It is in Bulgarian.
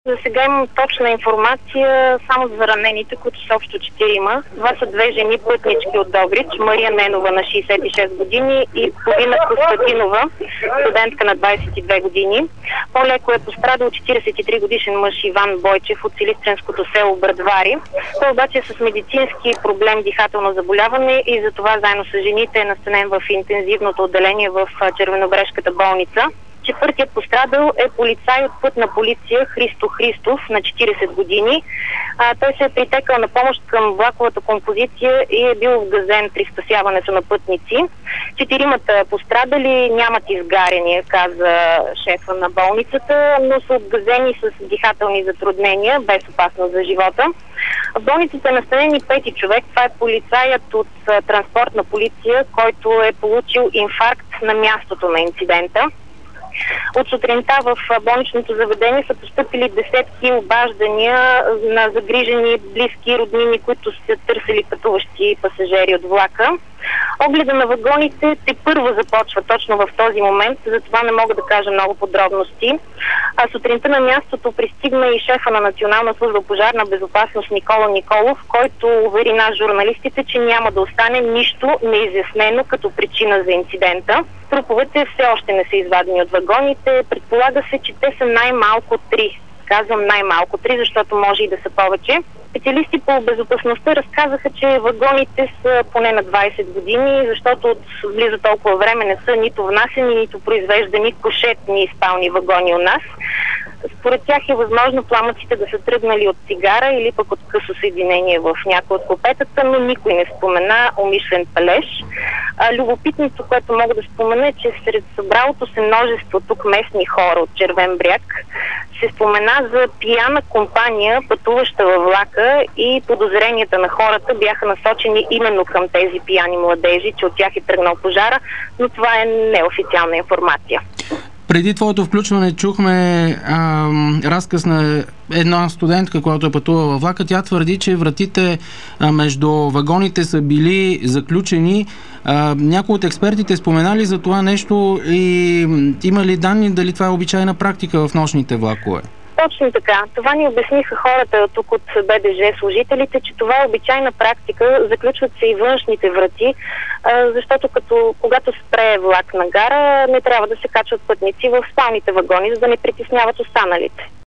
За сега имам точна информация само за ранените, които са общо 4. Това са две жени пътнички от Добрич, Мария Ненова на 66 години и Полина Костадинова, студентка на 22 години. По-леко е пострадал 43 годишен мъж Иван Бойчев от Силистренското село Брадвари. Той обаче е с медицински проблем, дихателно заболяване и затова заедно с жените е настанен в интензивното отделение в Червенобрежката болница. Четвъртият пострадал е полицай от Пътна полиция Христо Христов на 40 години. Той се е притекал на помощ към влаковата композиция и е бил вгазен при спасяването на пътници. 4 пострадали нямат изгаряния, каза шефа на болницата, но са обгазени с дихателни затруднения, без опасност за живота. В болницата е настанени 5 човек. Това е полицаят от транспортна полиция, който е получил инфаркт на мястото на инцидента. От сутринта в болничното заведение са постъпили десетки обаждания на загрижени близки роднини, които са търсили пътуващи пасажери от влака. Огледа на вагоните тепърва започва точно в този момент, затова не мога да кажа много подробности. Сутринта на мястото пристигна и шефа на Национална служба пожарна безопасност Никола Николов, който увери нас журналистите, че няма да остане нищо неизяснено като причина за инцидента. Труповете все още не са извадени от вагоните. Предполага се, че те са най-малко 3. Казвам най-малко 3, защото може и да са повече. Специалисти по безопасността разказаха, че вагоните са поне на 20 години, защото от близо толкова време не са нито внасени, нито произвеждани кошетни спални вагони у нас. Според тях е възможно пламъците да са тръгнали от цигара или пък от късо съединение в някои от копетата, но никой не спомена умишлен палеж. Любопитното, което мога да спомена, е, че сред събралото се множество тук местни хора от Червен бряг се спомена за пияна компания, пътуваща във влака, и подозренията на хората бяха насочени именно към тези пияни младежи, че от тях е тръгнал пожара, но това е неофициална информация. Преди твоето включване чухме разказ на една студентка, която е пътувала във влака. Тя твърди, че вратите между вагоните са били заключени. Някои от експертите споменали за това нещо и има ли данни дали това е обичайна практика в нощните влакове? Точно така. Това ни обясниха хората тук от БДЖ служителите, че това е обичайна практика. Заключват се и външните врати, защото когато спре влак на гара, не трябва да се качват пътници в спалните вагони, за да не притесняват останалите.